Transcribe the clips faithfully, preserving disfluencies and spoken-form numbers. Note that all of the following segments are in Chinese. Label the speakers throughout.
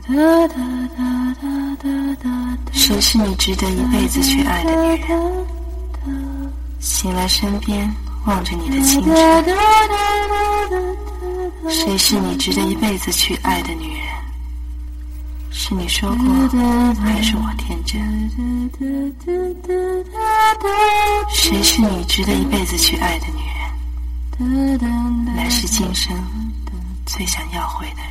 Speaker 1: 谁是你值得一辈子去爱的女人？醒来身边望着你的清晨。谁是你值得一辈子去爱的女人？是你说过，还是我天真？谁是你值得一辈子去爱的女人？来世今生最想要回的人。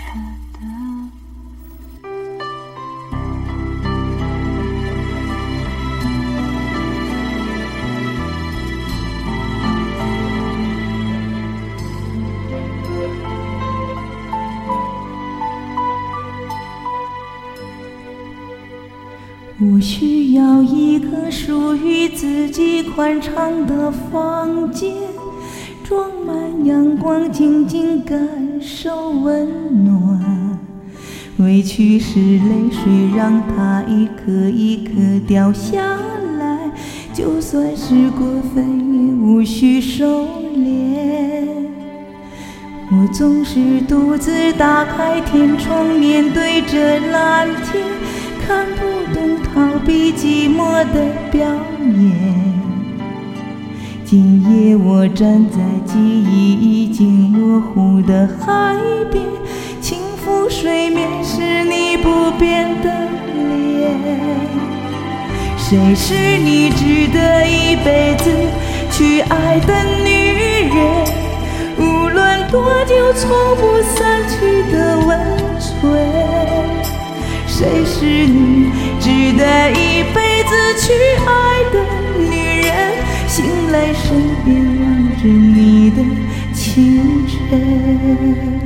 Speaker 2: 我需要一个属于自己宽敞的房间，装满阳光，静静感受温暖。委屈是泪水，让它一颗一颗掉下来，就算是过分也无需收敛。我总是独自打开天窗，面对着蓝天，看不懂逃避寂寞的表演。今夜我站在记忆已经模糊的海边，轻抚水面是你不变的脸。谁是你值得一辈子去爱的女人？无论多久从不散去的温存。谁是你值得一辈子去爱的女人？醒来身边望着你的清晨。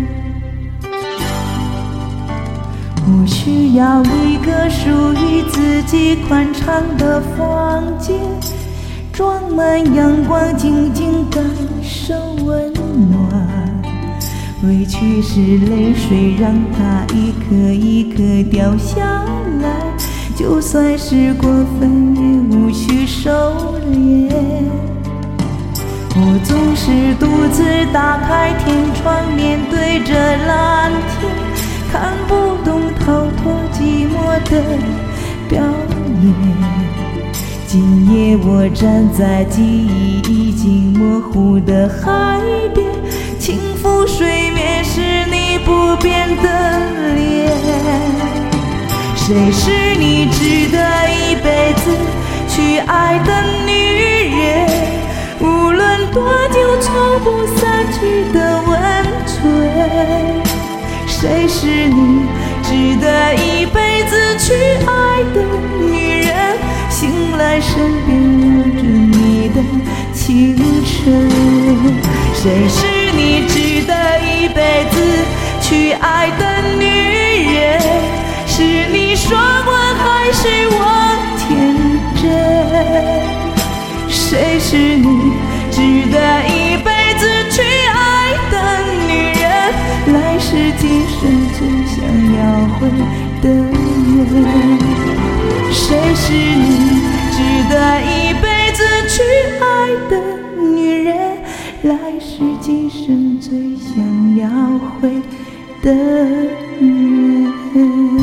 Speaker 2: 我需要一个属于自己宽敞的房间，装满阳光，静静感受温暖。委屈是泪水，让它一颗一颗掉下来，就算是过分也无需收敛。我总是独自打开天窗，面对着蓝天，看不懂逃脱寂寞的表演。今夜我站在记忆已经模糊的海边，轻抚水面是你不变的脸。谁是你值得一辈子去爱的女人？无论多久从不散去的温存。谁是你值得一辈子去爱的女人？醒来身边望着你的清晨。谁是你值得一辈子去爱的女人？是你说过还是我天真？谁是你值得一辈子去爱的女人？来世今生最想要回的人。谁是你值得一辈子去爱的女人？来世今生最想要回的人。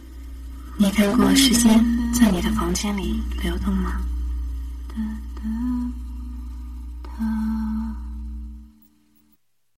Speaker 1: 你看过时间在你的房间里流动吗？